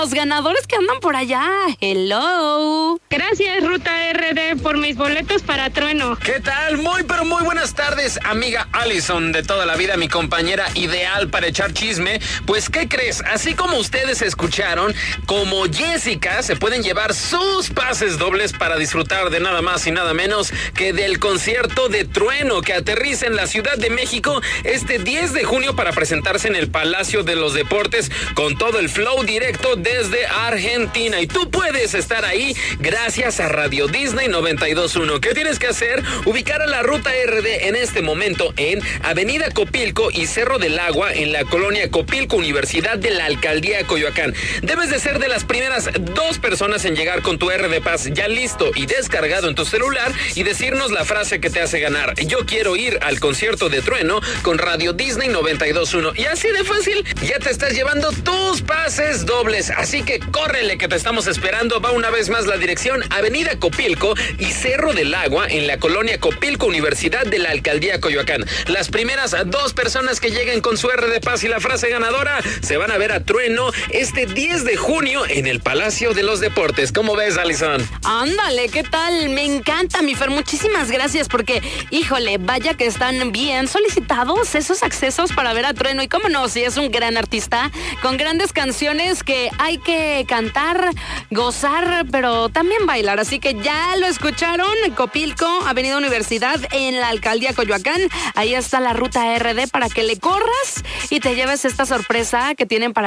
Los ganadores que andan por allá. Hello. Gracias, Ruta RD, por mis boletos para Trueno. ¿Qué tal? Muy, pero muy buenas tardes, amiga Allison de toda la vida, mi compañera ideal para echar chisme. Pues, ¿qué crees? Así como ustedes escucharon, como Jessica, se pueden llevar sus pases dobles para disfrutar de nada más y nada menos que del concierto de Trueno, que aterriza en la Ciudad de México este 10 de junio para presentarse en el Palacio de los Deportes con todo el flow directo desde Argentina. Y tú puedes estar ahí gracias a Radio Disney 92.1. ¿Qué tienes que hacer? Ubicar a la Ruta RD en este momento en Avenida Copilco y Cerro del Agua en la colonia Copilco, Universidad de la Alcaldía Coyoacán. Debes de ser de las primeras 2 personas en llegar con tu RD Pass ya listo y descargado en tu celular y decirnos la frase que te hace ganar. Yo quiero ir al concierto de Trueno con Radio Disney 92.1. Y así de fácil, ya te estás llevando tus pases dobles. Así que córrele que te estamos esperando. Va una vez más la dirección Avenida Copilco y Cerro del Agua en la colonia Copilco, Universidad de la Alcaldía Coyoacán. Las primeras 2 personas que lleguen con su RD Pass y la frase ganadora se van a ver a Trueno este 10 de junio en el Palacio de los Deportes. ¿Cómo ves, Allison? Ándale, ¿qué tal? Me encanta, mi Fer. Muchísimas gracias porque, híjole, vaya que están bien solicitados esos accesos para ver a Trueno. Y cómo no, si es un gran artista con grandes canciones que hay que cantar, gozar, pero también bailar. Así que ya lo escucharon, Copilco, Avenida Universidad, en la Alcaldía Coyoacán. Ahí está la Ruta RD para que le corras y te lleves esta sorpresa que tienen para